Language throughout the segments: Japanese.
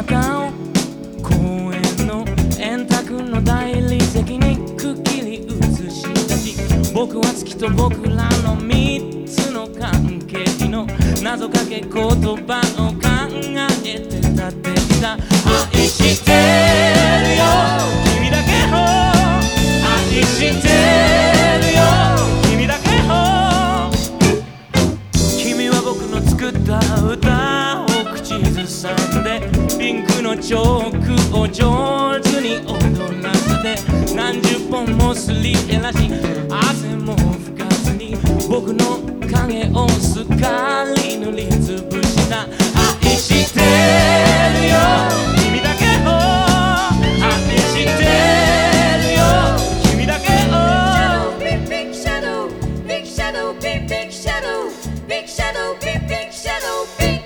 なたを公園の円卓の大理石にくっきり映し出し、僕は月と僕らの三つの関係の謎かけ言葉を考えて立てた。愛してるよ君だけを、愛してるよ君だけを、君は僕の作った歌を口ずさんで、ピンクのチョークを上手に踊らせて、何十本もすり減らし汗も拭かずに僕の影をすっかり塗りつぶした。愛してるよ君だけを、愛してるよ君だけを。 Big big shadow, big shadow, big big shadow, big shadow, big big shadow, big。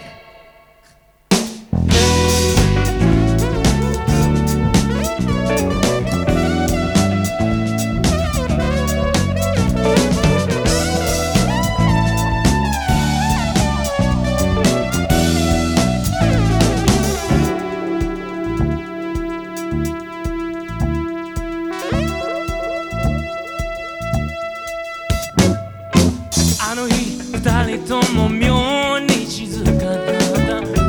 あの日二人とも妙に静かだった。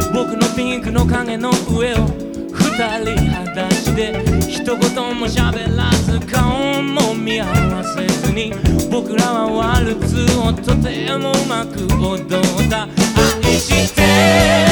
僕のピンクの影の上を二人裸足で、一言も喋らず顔も見合わせずに、僕らはワルツをとてもうまく踊った。愛して